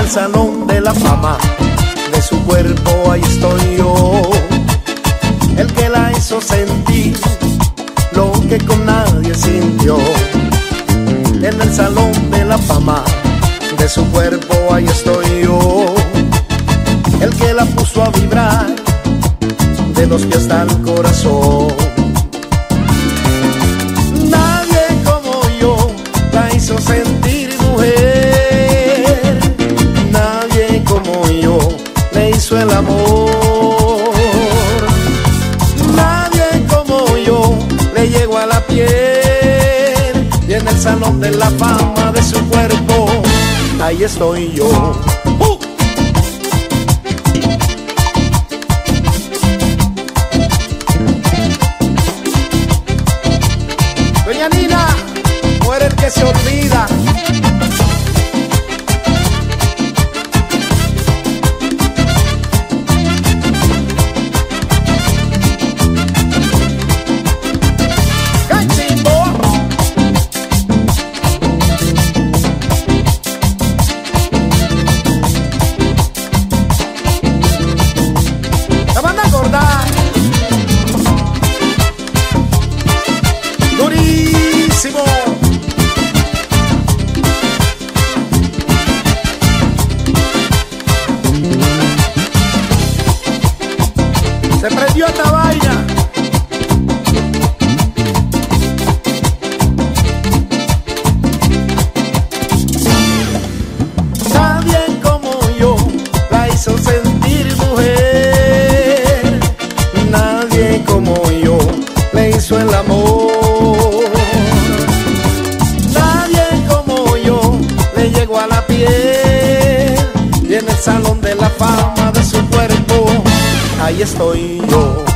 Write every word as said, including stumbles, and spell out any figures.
salón de la fama de su cuerpo, ahí estoy yo, el que la hizo sentir lo que con nadie sintió. En el salón de la fama de su cuerpo, ahí estoy yo, el que la puso a vibrar de los pies hasta el corazón. Nadie como yo la hizo sentir mujer, nadie como yo le hizo el amor, nadie como yo le llegó a la piel, y en el salón de la fama de su cuerpo, ahí estoy yo. ¡Uh! Doña Nina, muere el que se olvida. Durísimo. Se prendió esta vaina. Nadie como yo la hizo sentir mujer, nadie como yo le hizo el amor, nadie como yo le llegó a la piel, y en el salón de la fama de su cuerpo, ahí estoy yo.